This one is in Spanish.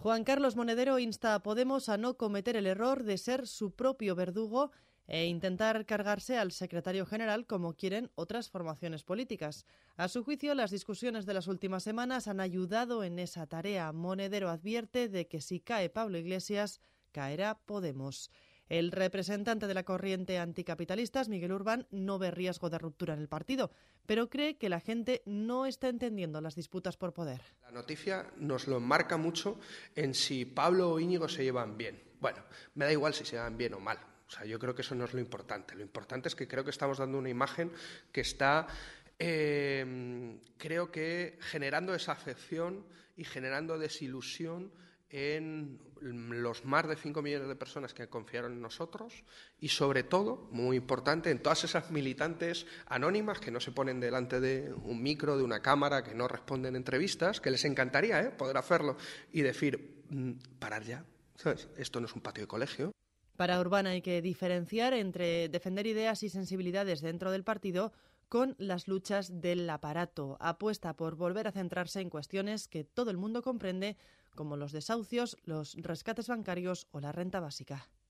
Juan Carlos Monedero insta a Podemos a no cometer el error de ser su propio verdugo e intentar cargarse al secretario general como quieren otras formaciones políticas. A su juicio, las discusiones de las últimas semanas han ayudado en esa tarea. Monedero advierte de que si cae Pablo Iglesias, caerá Podemos. El representante de la corriente anticapitalistas, Miguel Urbán, no ve riesgo de ruptura en el partido, pero cree que la gente no está entendiendo las disputas por poder. La noticia nos lo enmarca mucho en si Pablo o Íñigo se llevan bien. Bueno, me da igual si se llevan bien o mal. O sea, yo creo que eso no es lo importante. Lo importante es que creo que estamos dando una imagen que está, creo que generando desafección y generando desilusión en los más de 5 millones de personas que confiaron en nosotros y, sobre todo, muy importante, en todas esas militantes anónimas que no se ponen delante de un micro, de una cámara, que no responden entrevistas, que les encantaría poder hacerlo y decir, parar ya, ¿sabes? Esto no es un patio de colegio. Para Urbán hay que diferenciar entre defender ideas y sensibilidades dentro del partido con las luchas del aparato. Apuesta por volver a centrarse en cuestiones que todo el mundo comprende, como los desahucios, los rescates bancarios o la renta básica.